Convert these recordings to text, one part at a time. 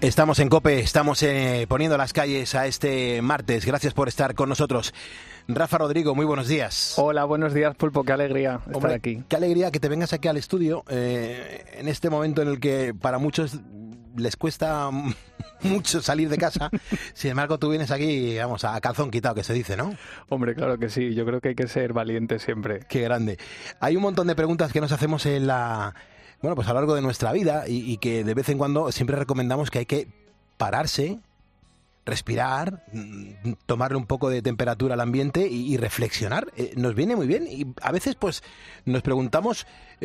Estamos en COPE, estamos poniendo las calles a este martes. Gracias por estar con nosotros. Rafa Rodrigo, muy buenos días. Hola, buenos días, Pulpo. Qué alegría estar aquí. Qué alegría que te vengas aquí al estudio en este momento en el que para muchos les cuesta mucho salir de casa. Sin embargo, tú vienes aquí, vamos, a calzón quitado, que se dice, ¿no? Hombre, claro que sí. Yo creo que hay que ser valiente siempre. Qué grande. Hay un montón de preguntas que nos hacemos pues a lo largo de nuestra vida y que de vez en cuando siempre recomendamos que hay que pararse, respirar, tomarle un poco de temperatura al ambiente y reflexionar. Nos viene muy bien y a veces pues nos preguntamos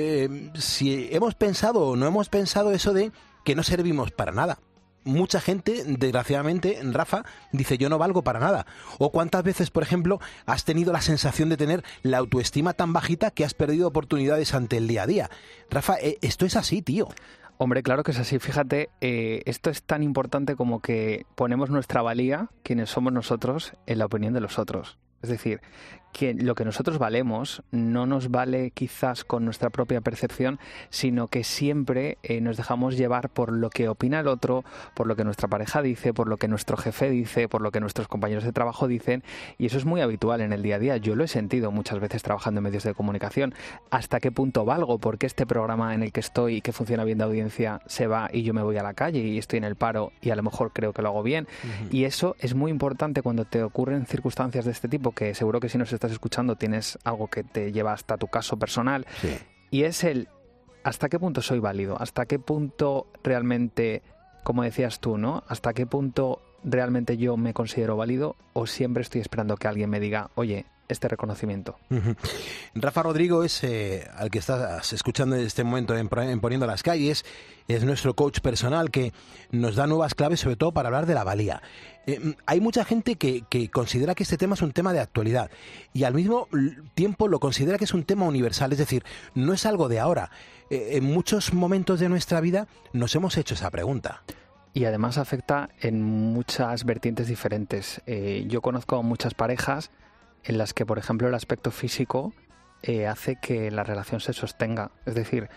si hemos pensado o no hemos pensado eso de que no servimos para nada. Mucha gente, desgraciadamente, Rafa, dice yo no valgo para nada. O cuántas veces, por ejemplo, has tenido la sensación de tener la autoestima tan bajita que has perdido oportunidades ante el día a día. Rafa, esto es así, tío. Hombre, claro que es así. Fíjate, esto es tan importante como que ponemos nuestra valía, quienes somos nosotros, en la opinión de los otros. Es decir, que lo que nosotros valemos no nos vale quizás con nuestra propia percepción, sino que siempre nos dejamos llevar por lo que opina el otro, por lo que nuestra pareja dice, por lo que nuestro jefe dice, por lo que nuestros compañeros de trabajo dicen, y eso es muy habitual en el día a día. Yo lo he sentido muchas veces trabajando en medios de comunicación. ¿Hasta qué punto valgo? ¿Por qué este programa en el que estoy y que funciona bien de audiencia se va y yo me voy a la calle y estoy en el paro y a lo mejor creo que lo hago bien? Uh-huh. Y eso es muy importante cuando te ocurren circunstancias de este tipo, que seguro que si nos estás escuchando tienes algo que te lleva hasta tu caso personal. Sí. Y es ¿hasta qué punto soy válido? ¿Hasta qué punto realmente, como decías tú, ¿no? ¿Hasta qué punto realmente yo me considero válido o siempre estoy esperando que alguien me diga, oye, este reconocimiento? Uh-huh. Rafa Rodrigo es al que estás escuchando en este momento en Poniendo las Calles, es nuestro coach personal que nos da nuevas claves, sobre todo para hablar de la valía. Hay mucha gente que considera que este tema es un tema de actualidad y al mismo tiempo lo considera que es un tema universal, es decir, no es algo de ahora. En muchos momentos de nuestra vida nos hemos hecho esa pregunta. Y además afecta en muchas vertientes diferentes. Yo conozco muchas parejas en las que, por ejemplo, el aspecto físico hace que la relación se sostenga. Es decir,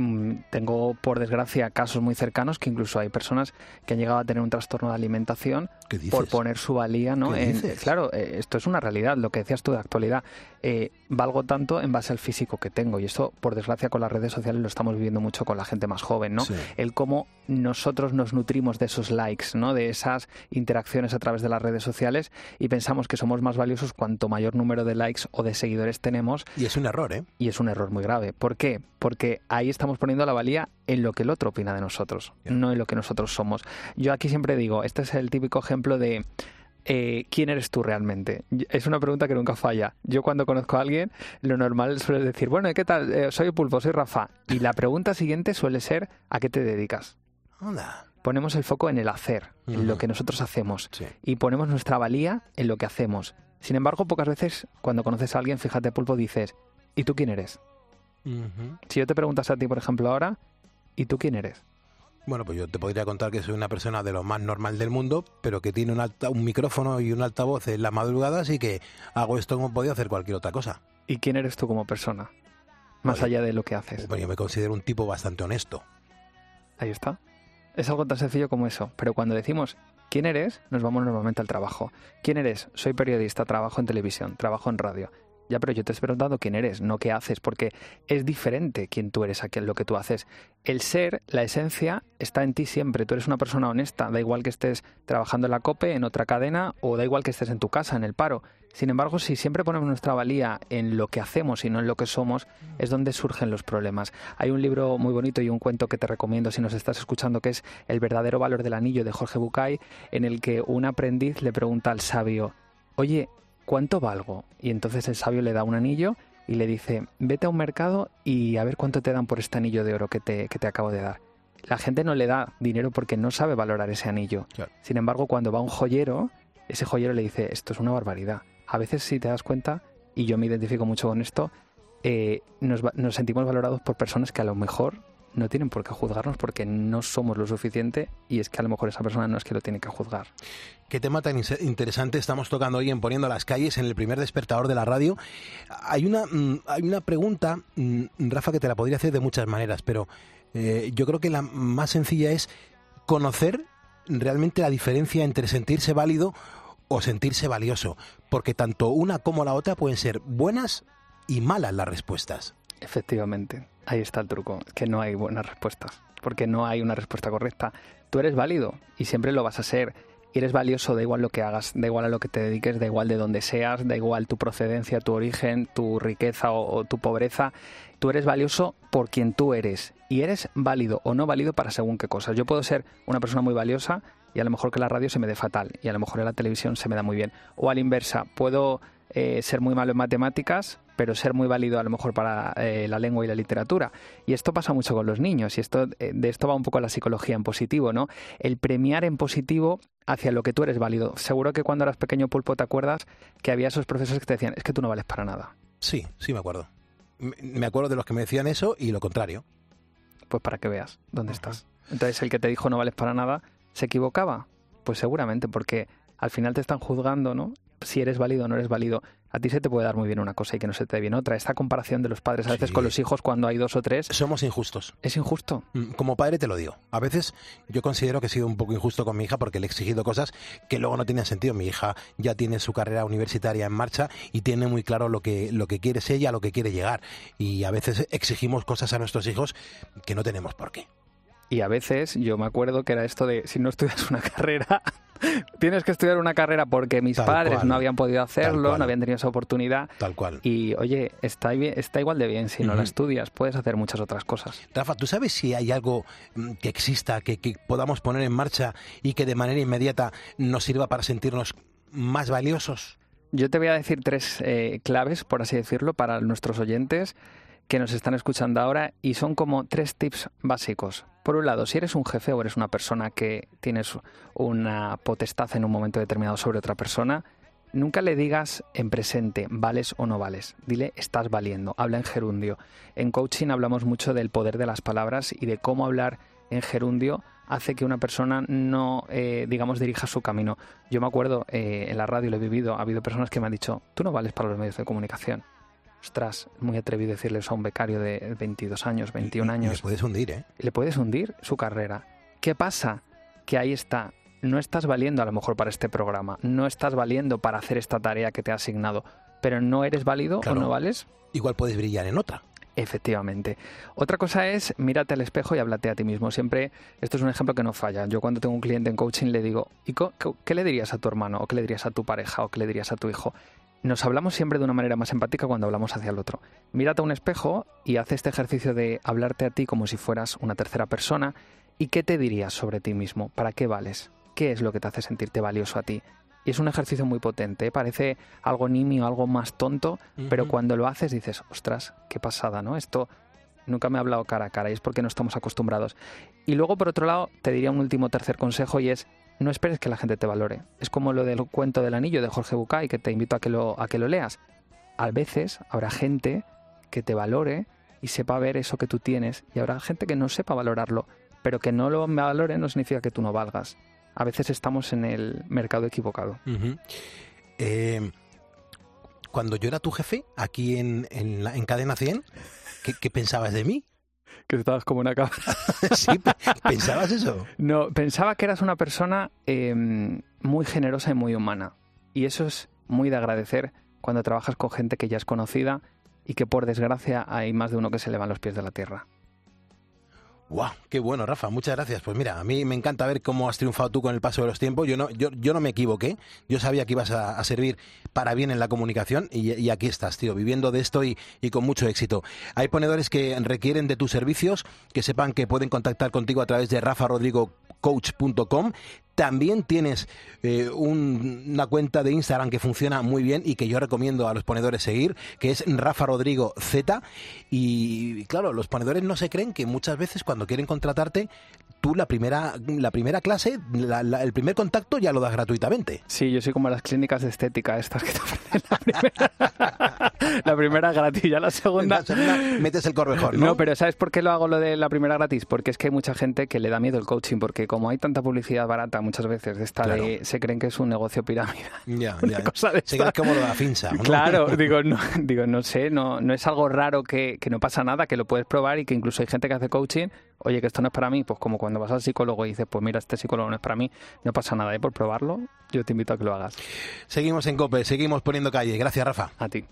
tengo, por desgracia, casos muy cercanos que incluso hay personas que han llegado a tener un trastorno de alimentación por poner su valía, ¿no? Claro, esto es una realidad, lo que decías tú de actualidad. Valgo tanto en base al físico que tengo y esto, por desgracia, con las redes sociales lo estamos viviendo mucho con la gente más joven, ¿no? Sí. El cómo nosotros nos nutrimos de esos likes, ¿no? De esas interacciones a través de las redes sociales y pensamos que somos más valiosos cuanto mayor número de likes o de seguidores tenemos. Y es un error, ¿eh? Y es un error muy grave. ¿Por qué? Porque ahí estamos poniendo la valía en lo que el otro opina de nosotros, no en lo que nosotros somos. Yo aquí siempre digo, este es el típico ejemplo de ¿quién eres tú realmente? Es una pregunta que nunca falla. Yo cuando conozco a alguien, lo normal suele decir, bueno, ¿qué tal? Soy Pulpo, soy Rafa. Y la pregunta siguiente suele ser, ¿a qué te dedicas? Hola. Ponemos el foco en el hacer, en lo que nosotros hacemos. Sí. Y ponemos nuestra valía en lo que hacemos. Sin embargo, pocas veces cuando conoces a alguien, fíjate, Pulpo, dices, ¿y tú quién eres? Uh-huh. Si yo te preguntas a ti, por ejemplo, ahora, ¿y tú quién eres? Bueno, pues yo te podría contar que soy una persona de lo más normal del mundo, pero que tiene un micrófono y un altavoz en las madrugadas y que hago esto como podía hacer cualquier otra cosa. ¿Y quién eres tú como persona? Más allá de lo que haces. Bueno, yo me considero un tipo bastante honesto. Ahí está. Es algo tan sencillo como eso. Pero cuando decimos ¿quién eres?, nos vamos normalmente al trabajo. ¿Quién eres? Soy periodista, trabajo en televisión, trabajo en radio. Ya, pero yo te he preguntado quién eres, no qué haces, porque es diferente quién tú eres a lo que tú haces. El ser, la esencia, está en ti siempre. Tú eres una persona honesta, da igual que estés trabajando en la COPE, en otra cadena, o da igual que estés en tu casa, en el paro. Sin embargo, si siempre ponemos nuestra valía en lo que hacemos y no en lo que somos, es donde surgen los problemas. Hay un libro muy bonito y un cuento que te recomiendo si nos estás escuchando, que es El verdadero valor del anillo, de Jorge Bucay, en el que un aprendiz le pregunta al sabio, oye, ¿cuánto valgo? Y entonces el sabio le da un anillo y le dice, vete a un mercado y a ver cuánto te dan por este anillo de oro que te acabo de dar. La gente no le da dinero porque no sabe valorar ese anillo. Claro. Sin embargo, cuando va a un joyero, ese joyero le dice, esto es una barbaridad. A veces, si te das cuenta, y yo me identifico mucho con esto, nos sentimos valorados por personas que a lo mejor no tienen por qué juzgarnos porque no somos lo suficiente y es que a lo mejor esa persona no es que lo tiene que juzgar. Qué tema tan interesante estamos tocando hoy en Poniendo las Calles, en el primer despertador de la radio. Hay una pregunta, Rafa, que te la podría hacer de muchas maneras, pero yo creo que la más sencilla es conocer realmente la diferencia entre sentirse válido o sentirse valioso, porque tanto una como la otra pueden ser buenas y malas las respuestas. Efectivamente, ahí está el truco, que no hay buenas respuestas, porque no hay una respuesta correcta. Tú eres válido y siempre lo vas a ser. Y eres valioso, da igual lo que hagas, da igual a lo que te dediques, da igual de dónde seas, da igual tu procedencia, tu origen, tu riqueza o tu pobreza. Tú eres valioso por quien tú eres y eres válido o no válido para según qué cosas. Yo puedo ser una persona muy valiosa y a lo mejor que la radio se me dé fatal y a lo mejor en la televisión se me da muy bien. O a la inversa, puedo ser muy malo en matemáticas, pero ser muy válido a lo mejor para la lengua y la literatura. Y esto pasa mucho con los niños y de esto va un poco la psicología en positivo, ¿no? El premiar en positivo hacia lo que tú eres válido. Seguro que cuando eras pequeño, Pulpo, te acuerdas que había esos profesores que te decían, es que tú no vales para nada. Sí, me acuerdo. Me acuerdo de los que me decían eso y lo contrario. Pues para que veas dónde estás. Entonces el que te dijo no vales para nada, ¿se equivocaba? Pues seguramente, porque al final te están juzgando, ¿no? Si eres válido o no eres válido. A ti se te puede dar muy bien una cosa y que no se te dé bien otra. Esta comparación de los padres a veces con los hijos cuando hay 2 o 3... Somos injustos. Es injusto. Como padre te lo digo. A veces yo considero que he sido un poco injusto con mi hija porque le he exigido cosas que luego no tienen sentido. Mi hija ya tiene su carrera universitaria en marcha y tiene muy claro lo que quiere ser ella, a lo que quiere llegar. Y a veces exigimos cosas a nuestros hijos que no tenemos por qué. Y a veces yo me acuerdo que era esto de si no estudias una carrera... Tienes que estudiar una carrera porque mis padres no habían podido hacerlo, no habían tenido esa oportunidad. Tal cual. Y oye, está igual de bien. Si no la estudias, puedes hacer muchas otras cosas. Rafa, ¿tú sabes si hay algo que exista, que podamos poner en marcha y que de manera inmediata nos sirva para sentirnos más valiosos? Yo te voy a decir 3 claves, por así decirlo, para nuestros oyentes que nos están escuchando ahora y son como 3 tips básicos. Por un lado, si eres un jefe o eres una persona que tienes una potestad en un momento determinado sobre otra persona, nunca le digas en presente vales o no vales. Dile estás valiendo. Habla en gerundio. En coaching hablamos mucho del poder de las palabras y de cómo hablar en gerundio hace que una persona no, dirija su camino. Yo me acuerdo, en la radio lo he vivido, ha habido personas que me han dicho, tú no vales para los medios de comunicación. Ostras, muy atrevido decirle eso a un becario de 22 años, 21 años. Le puedes hundir, ¿eh? Le puedes hundir su carrera. ¿Qué pasa? Que ahí está. No estás valiendo a lo mejor para este programa. No estás valiendo para hacer esta tarea que te ha asignado. Pero no eres válido o no vales. Igual puedes brillar en otra. Efectivamente. Otra cosa es mírate al espejo y háblate a ti mismo. Siempre, esto es un ejemplo que no falla. Yo cuando tengo un cliente en coaching le digo, ¿y qué le dirías a tu hermano? ¿O qué le dirías a tu pareja? ¿O qué le dirías a tu hijo? Nos hablamos siempre de una manera más empática cuando hablamos hacia el otro. Mírate a un espejo y haz este ejercicio de hablarte a ti como si fueras una tercera persona. ¿Y qué te dirías sobre ti mismo? ¿Para qué vales? ¿Qué es lo que te hace sentirte valioso a ti? Y es un ejercicio muy potente, ¿eh? Parece algo nimio, algo más tonto, pero cuando lo haces dices, ostras, qué pasada, ¿no? Esto nunca me ha hablado cara a cara y es porque no estamos acostumbrados. Y luego, por otro lado, te diría un último tercer consejo y es no esperes que la gente te valore. Es como lo del cuento del anillo de Jorge Bucay, que te invito a que lo leas. A veces habrá gente que te valore y sepa ver eso que tú tienes y habrá gente que no sepa valorarlo, pero que no lo valore no significa que tú no valgas. A veces estamos en el mercado equivocado. Cuando yo era tu jefe, aquí en Cadena 100, ¿qué pensabas de mí? Que estabas como una cabra. Sí, ¿pensabas eso? No, pensaba que eras una persona muy generosa y muy humana. Y eso es muy de agradecer cuando trabajas con gente que ya es conocida y que por desgracia hay más de uno que se le van los pies de la tierra. ¡Guau! ¡Qué bueno, Rafa! Muchas gracias. Pues mira, a mí me encanta ver cómo has triunfado tú con el paso de los tiempos. Yo no me equivoqué. Yo sabía que ibas a servir para bien en la comunicación y aquí estás, tío, viviendo de esto y con mucho éxito. Hay ponedores que requieren de tus servicios, que sepan que pueden contactar contigo a través de rafarodrigocoach.com. También tienes una cuenta de Instagram que funciona muy bien y que yo recomiendo a los ponedores seguir, que es Rafa Rodrigo Z. Y claro, los ponedores no se creen que muchas veces cuando quieren contratarte, tú la primera clase, el primer contacto ya lo das gratuitamente. Sí, yo soy como las clínicas de estética estas que te ofrecen la primera gratis, ya la segunda metes el corvejón, ¿no? No, pero ¿sabes por qué lo hago lo de la primera gratis? Porque es que hay mucha gente que le da miedo el coaching, porque como hay tanta publicidad barata muchas veces de esta claro. Se creen que es un negocio pirámide. Ya. Se creen como lo de la finza, ¿no? Claro, no sé, no es algo raro que no pasa nada, que lo puedes probar y que incluso hay gente que hace coaching, oye, que esto no es para mí, pues como cuando vas al psicólogo y dices, pues mira, este psicólogo no es para mí, no pasa nada, por probarlo, yo te invito a que lo hagas. Seguimos en COPE, seguimos poniendo calle. Gracias, Rafa. A ti.